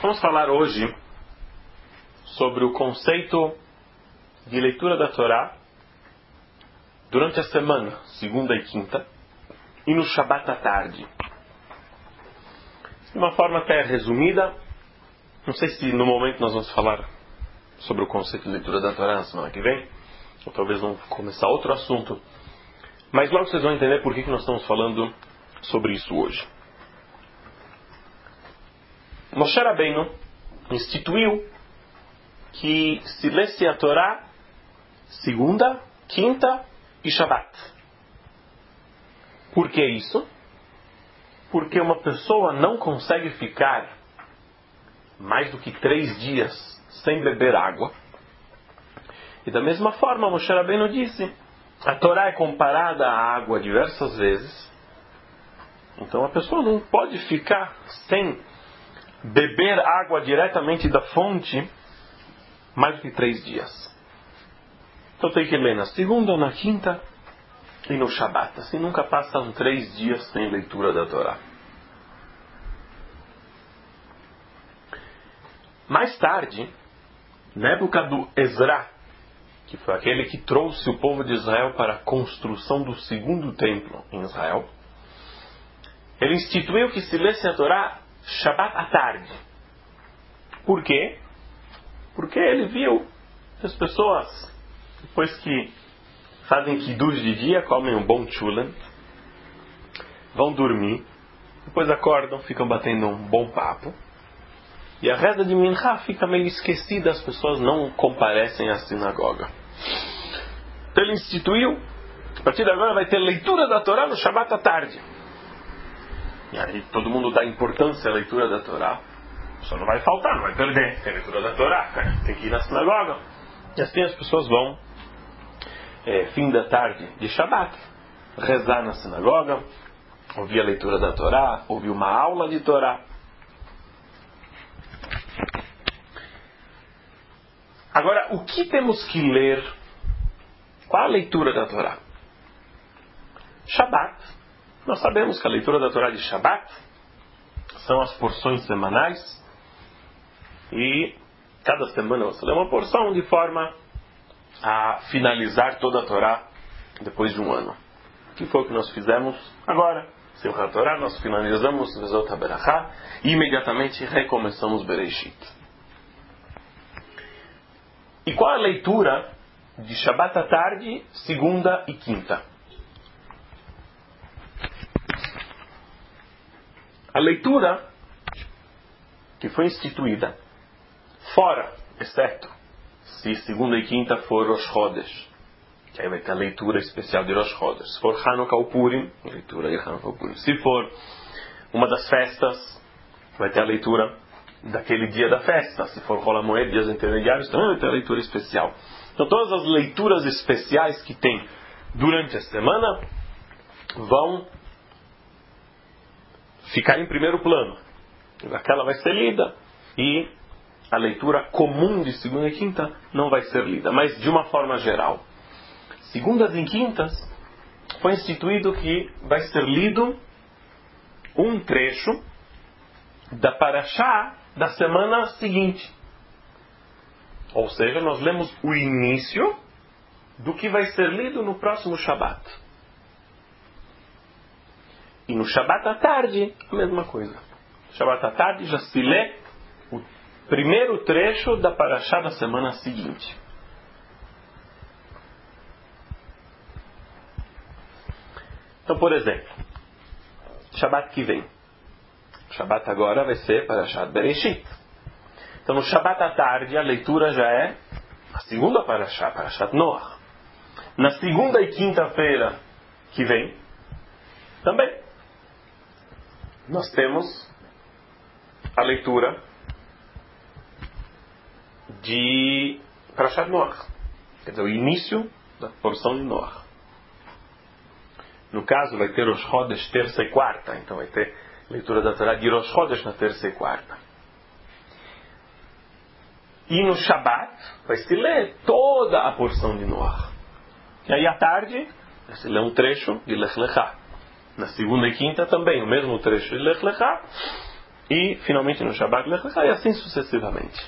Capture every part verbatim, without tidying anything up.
Vamos falar hoje sobre o conceito de leitura da Torá durante a semana, segunda e quinta, e no Shabat à tarde. De uma forma até resumida, não sei se no momento nós vamos falar sobre o conceito de leitura da Torá na semana que vem, ou talvez vamos começar outro assunto, mas logo vocês vão entender por que que nós estamos falando sobre isso hoje. Moshe Rabbeinu instituiu que se lesse a Torá segunda, quinta e Shabat. Por que isso? Porque uma pessoa não consegue ficar mais do que três dias sem beber água. E da mesma forma, Moshe Rabbeinu disse, a Torá é comparada à água diversas vezes. Então a pessoa não pode ficar sem beber água diretamente da fonte mais do que três dias. Então tem que ler na segunda, na quinta e no Shabat. Assim nunca passam três dias sem leitura da Torá. Mais tarde, na época do Ezra, que foi aquele que trouxe o povo de Israel para a construção do segundo templo em Israel, ele instituiu que se lesse a Torá Shabat à tarde. Por quê? Porque ele viu que as pessoas, depois que fazem kiddush de dia, comem um bom chulen, vão dormir, depois acordam, ficam batendo um bom papo, e a reza de Minchá fica meio esquecida, as pessoas não comparecem à sinagoga. Então ele instituiu, a partir de agora vai ter leitura da Torá no Shabat à tarde. E aí todo mundo dá importância à leitura da Torá. Só não vai faltar, não vai perder. Tem leitura da Torá, tem que ir na sinagoga. E assim as pessoas vão, é, fim da tarde de Shabat, rezar na sinagoga, ouvir a leitura da Torá, ouvir uma aula de Torá. Agora, o que temos que ler? Qual a leitura da Torá? Shabat. Nós sabemos que a leitura da Torá de Shabat são as porções semanais e cada semana você lê uma porção de forma a finalizar toda a Torá depois de um ano. O que foi o que nós fizemos agora? Simchat Torá, nós finalizamos Vezot HaBerachá e imediatamente recomeçamos Bereshit. E qual a leitura de Shabat à tarde, segunda e quinta? A leitura que foi instituída, fora, exceto, se segunda e quinta for Rosh Chodesh, que aí vai ter a leitura especial de Rosh Chodesh. Se for Hanukkah ou Purim, leitura de Hanukkah ou Purim. Se for uma das festas, vai ter a leitura daquele dia da festa. Se for Rola Moed, dias intermediários, também vai ter a leitura especial. Então todas as leituras especiais que tem durante a semana vão ficar em primeiro plano. Aquela vai ser lida e a leitura comum de segunda e quinta não vai ser lida, mas de uma forma geral. Segundas e quintas foi instituído que vai ser lido um trecho da Parashá da semana seguinte. Ou seja, nós lemos o início do que vai ser lido no próximo Shabat. E no Shabat à tarde, a mesma coisa. No Shabat à tarde já se lê o primeiro trecho da Parashá da semana seguinte. Então, por exemplo, Shabat que vem. Shabat agora vai ser Parashat Bereshit. Então no Shabat à tarde a leitura já é a segunda Parashá, Parashat Noach. Na segunda e quinta-feira que vem, também, nós temos a leitura de Parashat Noach. Quer dizer, o início da porção de Noach. No caso vai ter Rosh Chodesh terça e quarta, então vai ter leitura da Torá de Rosh Chodesh na terça e quarta. E no Shabat vai se ler toda a porção de Noach. E aí à tarde vai se ler um trecho de Lech Lechá. Na segunda e quinta também o mesmo trecho de Lech Lechá. e finalmente no Shabbat Lech Lecha, e assim sucessivamente.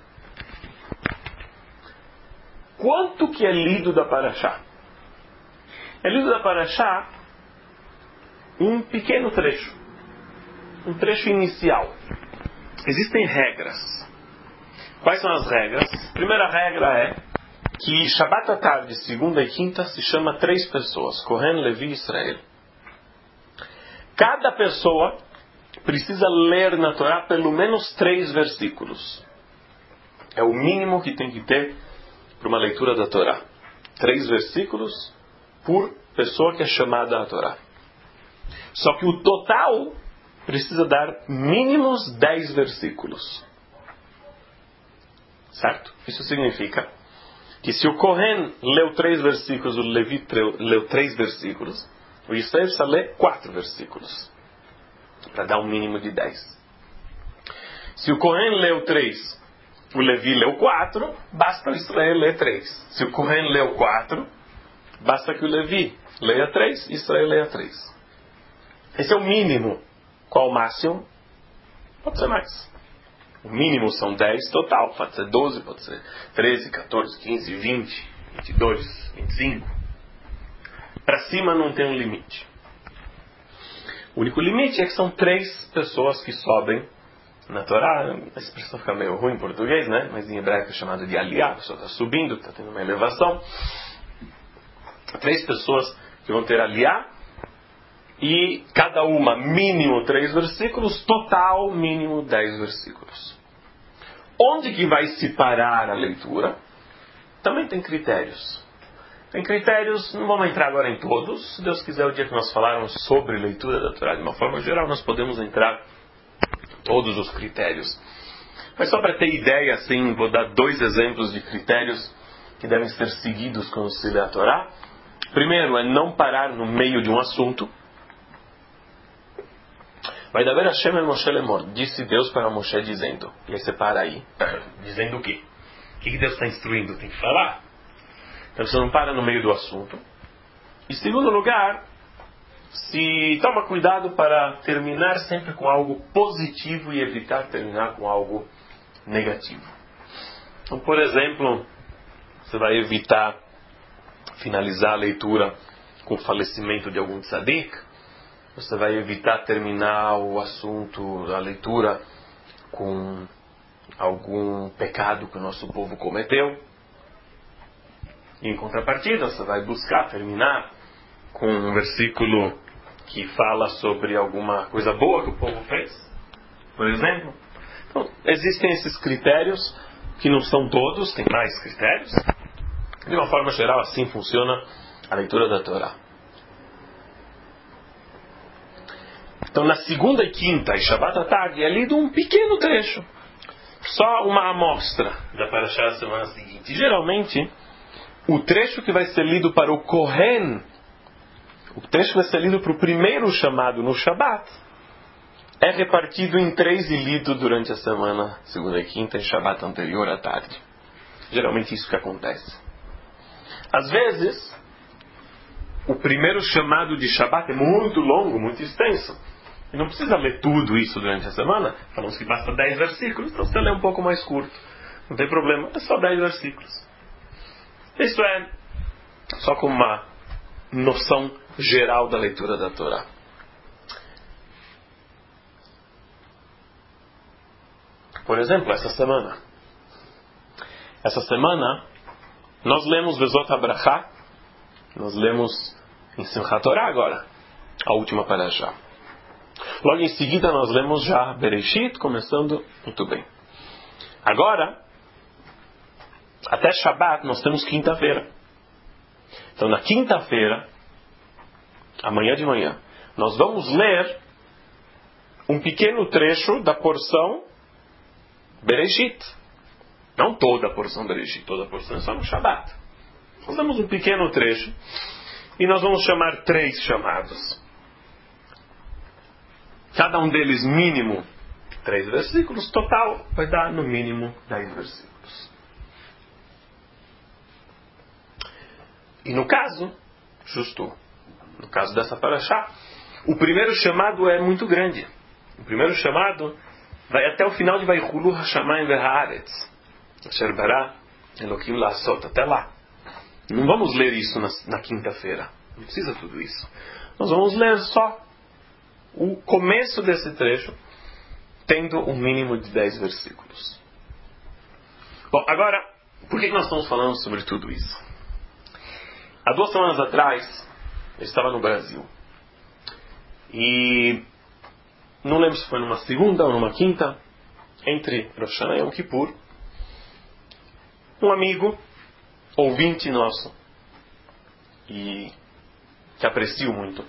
Quanto que é lido da Parashá? É lido da Parashá um pequeno trecho, um trecho inicial. Existem regras. Quais são as regras? A primeira regra é que Shabbat à tarde, segunda e quinta, se chama três pessoas, Kohen, Levi e Israel. Cada pessoa precisa ler na Torá pelo menos três versículos. É o mínimo que tem que ter para uma leitura da Torá. Três versículos por pessoa que é chamada à Torá. Só que o total precisa dar mínimos dez versículos. Certo? Isso significa que se o Kohen leu três versículos, o Levi leu três versículos, o Israel precisa ler quatro versículos, para dar um mínimo de dez. Se o Kohen leu três, o Levi leu quatro, basta o Israel ler três. Se o Kohen leu quatro, basta que o Levi leia três e Israel leia três. Esse é o mínimo. Qual o máximo? Pode ser mais. O mínimo são dez total. Pode ser doze, pode ser treze, quatorze, quinze, vinte, vinte e dois, vinte e cinco. Para cima não tem um limite. O único limite é que são três pessoas que sobem na Torá. A expressão fica meio ruim em português, né? Mas em hebraico é chamado de aliyah. A pessoa está subindo, está tendo uma elevação. Três pessoas que vão ter aliyah. E cada uma mínimo três versículos, total mínimo dez versículos. Onde que vai se parar a leitura? Também tem critérios. Tem critérios, não vamos entrar agora em todos. Se Deus quiser, o dia que nós falarmos sobre leitura da Torá de uma forma geral, nós podemos entrar em todos os critérios. Mas só para ter ideia, assim, vou dar dois exemplos de critérios que devem ser seguidos quando se lê a Torá. Primeiro é não parar no meio de um assunto. Vai daver Hashem el Moshe lemor. Disse Deus para Moshe dizendo. E aí você para aí. Dizendo o quê? O que Deus está instruindo? Tem que falar. Então você não para no meio do assunto. E segundo lugar, se toma cuidado para terminar sempre com algo positivo e evitar terminar com algo negativo. Então, por exemplo, você vai evitar finalizar a leitura com o falecimento de algum tzadik. Você vai evitar terminar o assunto, a leitura, com algum pecado que o nosso povo cometeu. E, em contrapartida, você vai buscar terminar com um versículo que fala sobre alguma coisa boa que o povo fez, por exemplo. Então, existem esses critérios, que não são todos, tem mais critérios. De uma forma geral, assim funciona a leitura da Torá. Então, na segunda e quinta e Shabbat à tarde é lido um pequeno trecho. Só uma amostra da Parashá da semana seguinte. Geralmente, o trecho que vai ser lido para o Kohen, o trecho que vai ser lido para o primeiro chamado no Shabbat, é repartido em três e lido durante a semana, segunda e quinta e Shabbat anterior à tarde. Geralmente isso que acontece. Às vezes, o primeiro chamado de Shabbat é muito longo, muito extenso. E não precisa ler tudo isso durante a semana. Falamos que basta dez versículos, então você lê um pouco mais curto. Não tem problema, é só dez versículos. Isso é só como uma noção geral da leitura da Torá. Por exemplo, essa semana. Essa semana, nós lemos Vezot HaBrachá. Nós lemos em Simchat Torá agora, a última parashá. Logo em seguida nós lemos já Bereshit, começando muito bem. Agora, até Shabbat nós temos quinta-feira. Então na quinta-feira, amanhã de manhã, nós vamos ler um pequeno trecho da porção Bereshit. Não toda a porção Bereshit, toda a porção é só no Shabbat. Nós damos um pequeno trecho e nós vamos chamar três chamados. Cada um deles mínimo três versículos, total vai dar no mínimo dez versículos. E no caso, justo no caso dessa parashá, o primeiro chamado é muito grande. O primeiro chamado vai até o final de Vaychulu Hashamayim Vehaaretz, Asher Bara Elokim La'asot, até lá. Não vamos ler isso na, na quinta-feira. Não precisa tudo isso. Nós vamos ler só o começo desse trecho, tendo um mínimo de dez versículos. Bom, agora, por que nós estamos falando sobre tudo isso? Há duas semanas atrás, eu estava no Brasil. E não lembro se foi numa segunda ou numa quinta, entre Rosh Hashanah e Yom Kippur, um amigo, ouvinte nosso, e que aprecio muito,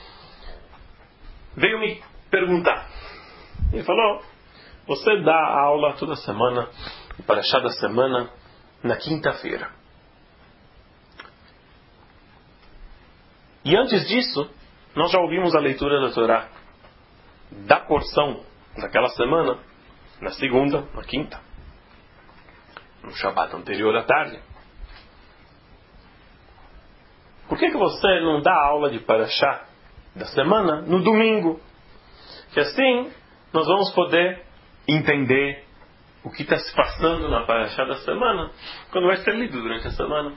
veio me perguntar. Ele falou: você dá aula toda semana, o Parashá da semana, na quinta-feira. E antes disso, nós já ouvimos a leitura da Torá, da porção daquela semana, na segunda, na quinta, no Shabbat anterior à tarde. Por que que você não dá aula de Parashá da semana no domingo? Que assim nós vamos poder entender o que está se passando na Parashá da semana quando vai ser lido durante a semana.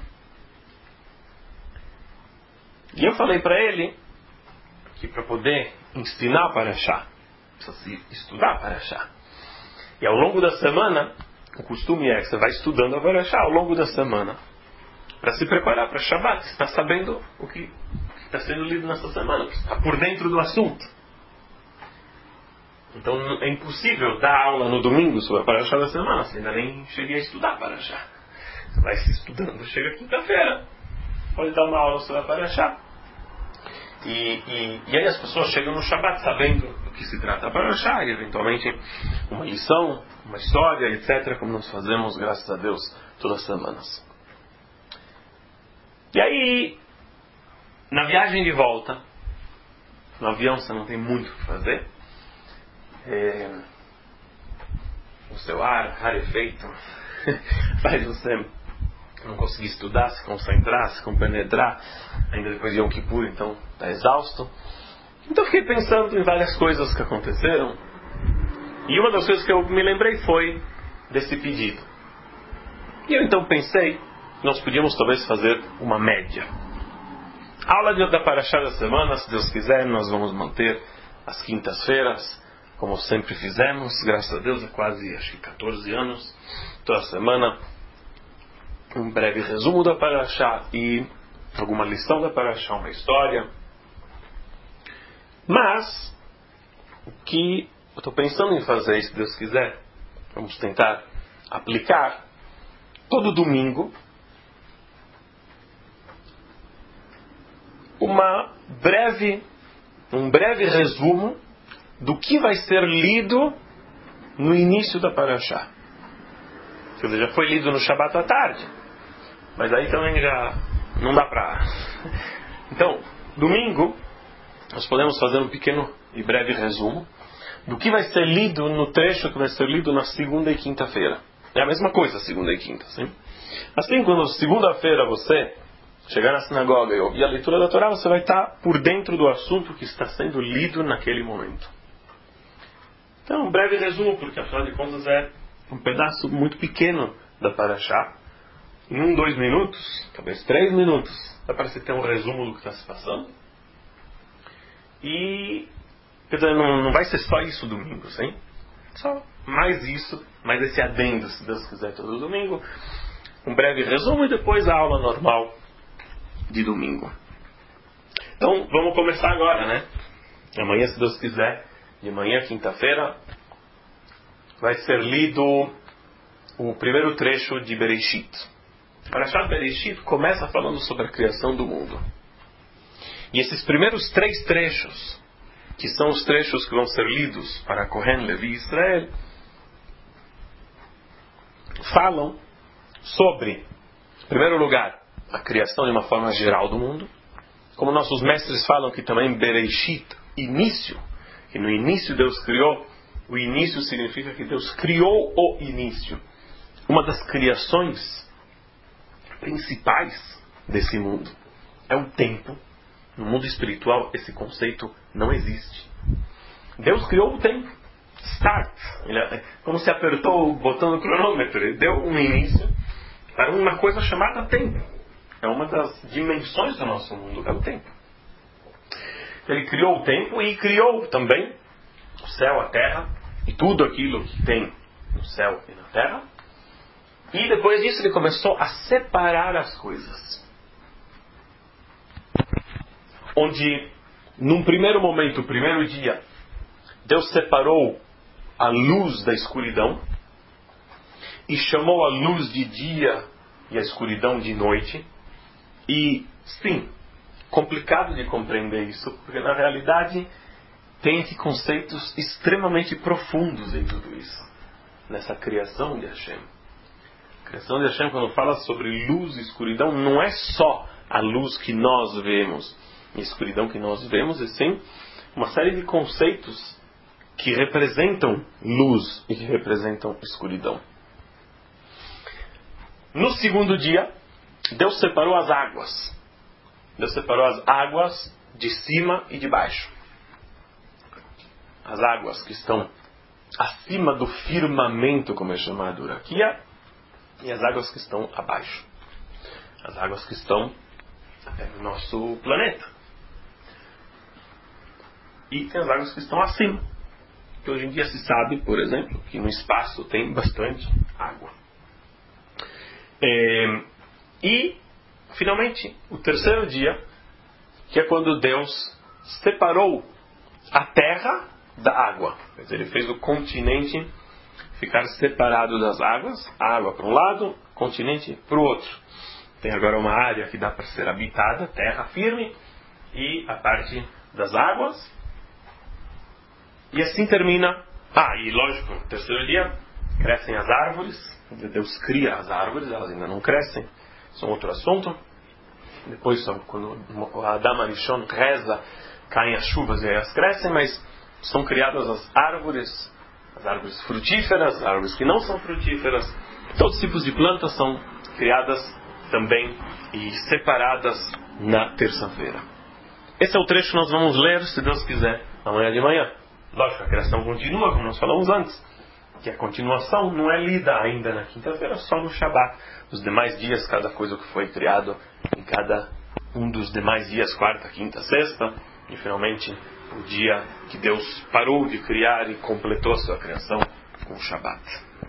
E eu falei para ele que para poder ensinar Parashá precisa se estudar Parashá. E ao longo da semana, o costume é que você vai estudando a Parashá ao longo da semana para se preparar para Shabbat. Você está sabendo o que está sendo lido nessa semana, está por dentro do assunto. Então é impossível dar aula no domingo sobre a Parashá da semana, você ainda nem cheguei a estudar a Parashá. Você vai se estudando, chega quinta-feira, pode dar uma aula sobre a Parashá. E, e, e aí as pessoas chegam no Shabbat sabendo do que se trata a Parashá, e eventualmente uma lição, uma história, etcétera, como nós fazemos, graças a Deus, todas as semanas. E aí, na viagem de volta, no avião você não tem muito o que fazer, é, o seu ar rarefeito faz você não conseguir estudar, se concentrar, se compenetrar, ainda depois de Yom Kippur, então está exausto. Então fiquei pensando em várias coisas que aconteceram, e uma das coisas que eu me lembrei foi desse pedido. E eu então pensei, nós podíamos talvez fazer uma média. A aula da Parashá da semana, se Deus quiser, nós vamos manter às quintas-feiras, como sempre fizemos, graças a Deus, há quase, acho que catorze anos, toda semana, um breve resumo da Parashá e alguma lição da Parashá, uma história. Mas, o que eu estou pensando em fazer, se Deus quiser, vamos tentar aplicar, todo domingo, uma breve, um breve resumo do que vai ser lido no início da Parashá. Quer dizer, já foi lido no Shabbat à tarde, mas aí também já não dá para... Então, domingo, nós podemos fazer um pequeno e breve resumo do que vai ser lido no trecho que vai ser lido na segunda e quinta-feira. É a mesma coisa, segunda e quinta, sim? Assim, quando segunda-feira você chegar na sinagoga e ouvir a leitura da Torá, você vai estar por dentro do assunto que está sendo lido naquele momento. Então, um breve resumo, porque afinal de contas é um pedaço muito pequeno da Parashá. Em um, dois minutos, talvez três minutos, dá para você ter um resumo do que está se passando. E, quer dizer, não, não vai ser só isso domingo, sim? Só mais isso, mais esse adendo, se Deus quiser, todo domingo. Um breve resumo e depois a aula normal de domingo. Então, vamos começar agora, né? Amanhã, se Deus quiser, de manhã, quinta-feira, vai ser lido o primeiro trecho de Bereshit. Parashat Bereshit começa falando sobre a criação do mundo. E esses primeiros três trechos, que são os trechos que vão ser lidos para Kohen, Levi e Israel, falam sobre, em primeiro lugar, a criação de uma forma geral do mundo. Como nossos mestres falam que também Bereshit, início, que no início Deus criou, o início significa que Deus criou o início. Uma das criações principais desse mundo é o tempo. No mundo espiritual esse conceito não existe. Deus criou o tempo. start. Ele, como se apertou o botão do cronômetro. Ele deu um início para uma coisa chamada tempo. É uma das dimensões do nosso mundo, é o tempo. Ele criou o tempo e criou também o céu, a terra e tudo aquilo que tem no céu e na terra. E depois disso ele começou a separar as coisas. Onde, num primeiro momento, o primeiro dia, Deus separou a luz da escuridão e chamou a luz de dia e a escuridão de noite. E, sim, complicado de compreender isso, porque na realidade tem aqui conceitos extremamente profundos em tudo isso, nessa criação de Hashem. A criação de Hashem, quando fala sobre luz e escuridão, não é só a luz que nós vemos e a escuridão que nós vemos, e sim uma série de conceitos que representam luz e que representam escuridão. No segundo dia, Deus separou as águas. Deus separou as águas de cima e de baixo. As águas que estão acima do firmamento, como é chamado Uraquia, e as águas que estão abaixo. As águas que estão no nosso planeta. E tem as águas que estão acima. Que hoje em dia se sabe, por exemplo, que no espaço tem bastante água. É, e, finalmente, o terceiro dia, que é quando Deus separou a terra da água. Quer dizer, ele fez o continente ficar separado das águas, a água para um lado, o continente para o outro. Tem agora uma área que dá para ser habitada, terra firme, e a parte das águas. E assim termina. Ah, e lógico, no terceiro dia crescem as árvores. Deus cria as árvores, elas ainda não crescem, são outro assunto. Depois, quando o Adam Arishon reza, caem as chuvas e elas crescem, mas são criadas as árvores, as árvores frutíferas, as árvores que não são frutíferas. Todos os tipos de plantas são criadas também e separadas na terça-feira. Esse é o trecho que nós vamos ler, se Deus quiser, amanhã de manhã. Lógico, a criação continua, como nós falamos antes. Que a continuação não é lida ainda na quinta-feira, só no Shabat. Os demais dias, cada coisa que foi criado em cada um dos demais dias, quarta, quinta, sexta. E finalmente, o dia que Deus parou de criar e completou a sua criação com o Shabat.